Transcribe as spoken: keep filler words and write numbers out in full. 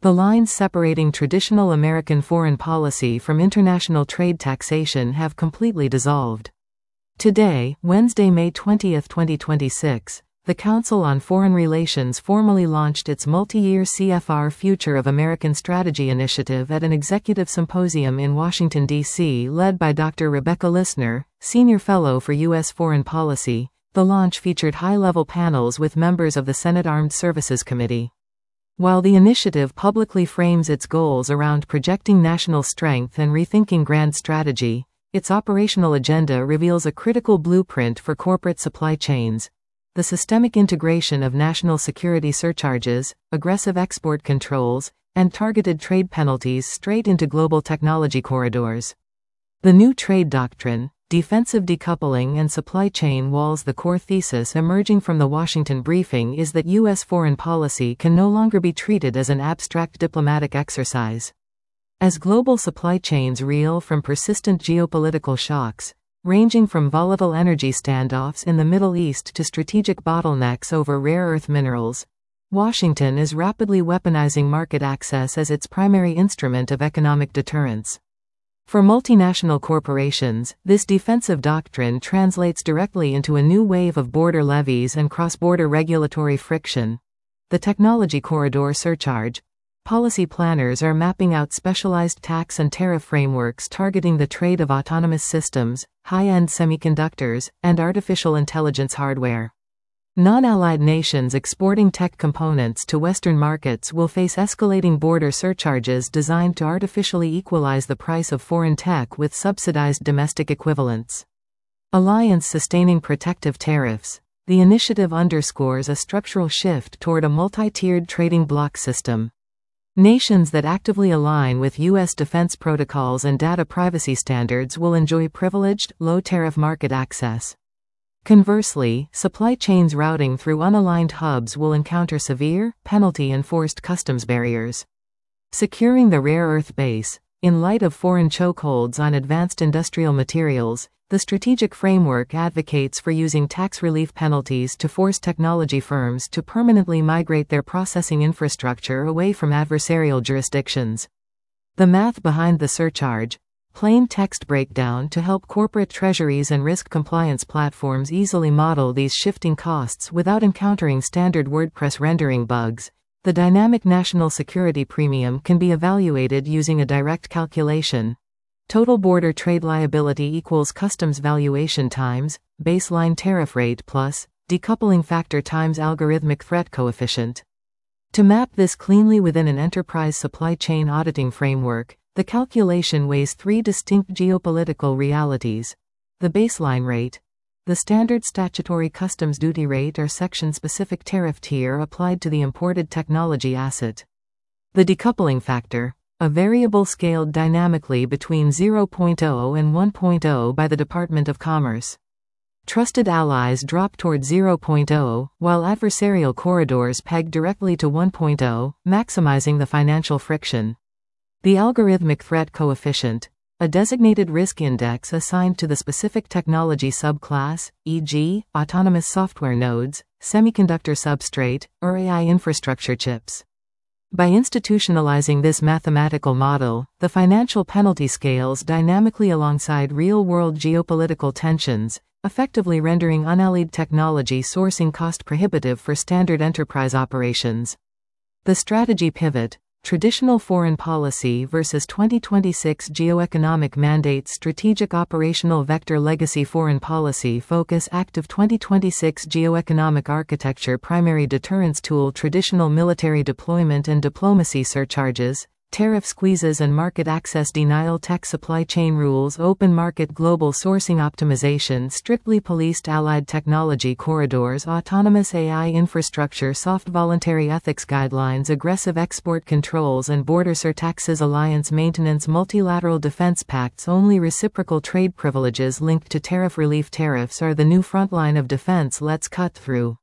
The lines separating traditional American foreign policy from international trade taxation have completely dissolved. Today, Wednesday, May twentieth, twenty twenty-six, the Council on Foreign Relations formally launched its multi-year C F R Future of American Strategy initiative at an executive symposium in Washington, D C led by Doctor Rebecca Lissner, Senior Fellow for U S Foreign Policy. The launch featured high-level panels with members of the Senate Armed Services Committee. While the initiative publicly frames its goals around projecting national strength and rethinking grand strategy, its operational agenda reveals a critical blueprint for corporate supply chains. The systemic integration of national security surcharges, aggressive export controls, and targeted trade penalties straight into global technology corridors. The new trade doctrine, defensive decoupling and supply chain walls. The core thesis emerging from the Washington briefing is that U S foreign policy can no longer be treated as an abstract diplomatic exercise. As global supply chains reel from persistent geopolitical shocks, ranging from volatile energy standoffs in the Middle East to strategic bottlenecks over rare earth minerals, Washington is rapidly weaponizing market access as its primary instrument of economic deterrence. For multinational corporations, this defensive doctrine translates directly into a new wave of border levies and cross-border regulatory friction. The technology corridor surcharge. Policy planners are mapping out specialized tax and tariff frameworks targeting the trade of autonomous systems, high-end semiconductors, and artificial intelligence hardware. Non-allied nations exporting tech components to Western markets will face escalating border surcharges designed to artificially equalize the price of foreign tech with subsidized domestic equivalents. Alliance sustaining protective tariffs. The initiative underscores a structural shift toward a multi-tiered trading bloc system. Nations that actively align with U S defense protocols and data privacy standards will enjoy privileged, low-tariff market access. Conversely, supply chains routing through unaligned hubs will encounter severe, penalty-enforced customs barriers. Securing the rare earth base. In light of foreign chokeholds on advanced industrial materials, the strategic framework advocates for using tax relief penalties to force technology firms to permanently migrate their processing infrastructure away from adversarial jurisdictions. The math behind the surcharge. Plain text breakdown to help corporate treasuries and risk compliance platforms easily model these shifting costs without encountering standard WordPress rendering bugs. The dynamic national security premium can be evaluated using a direct calculation. Total border trade liability equals customs valuation times baseline tariff rate plus decoupling factor times algorithmic threat coefficient. To map this cleanly within an enterprise supply chain auditing framework, the calculation weighs three distinct geopolitical realities: the baseline rate, the standard statutory customs duty rate or section-specific tariff tier applied to the imported technology asset, the decoupling factor, a variable scaled dynamically between zero point zero and one point zero by the Department of Commerce. Trusted allies drop toward zero point zero, while adversarial corridors peg directly to one point zero, maximizing the financial friction. The algorithmic threat coefficient, a designated risk index assigned to the specific technology subclass, for example, autonomous software nodes, semiconductor substrate, or A I infrastructure chips. By institutionalizing this mathematical model, the financial penalty scales dynamically alongside real-world geopolitical tensions, effectively rendering unallied technology sourcing cost-prohibitive for standard enterprise operations. The strategy pivot. Traditional foreign policy versus twenty twenty-six geoeconomic mandates. Strategic operational vector. Legacy foreign policy focus. Active twenty twenty-six geoeconomic architecture. Primary deterrence tool. Traditional military deployment and diplomacy. Surcharges, tariff squeezes and market access denial. Tech supply chain rules. Open market. Global sourcing optimization. Strictly policed allied technology corridors. Autonomous A I infrastructure. Soft voluntary ethics guidelines. Aggressive export controls and border surtaxes. Alliance maintenance. Multilateral defense pacts. Only reciprocal trade privileges linked to tariff relief. Tariffs are the new frontline of defense. Let's cut through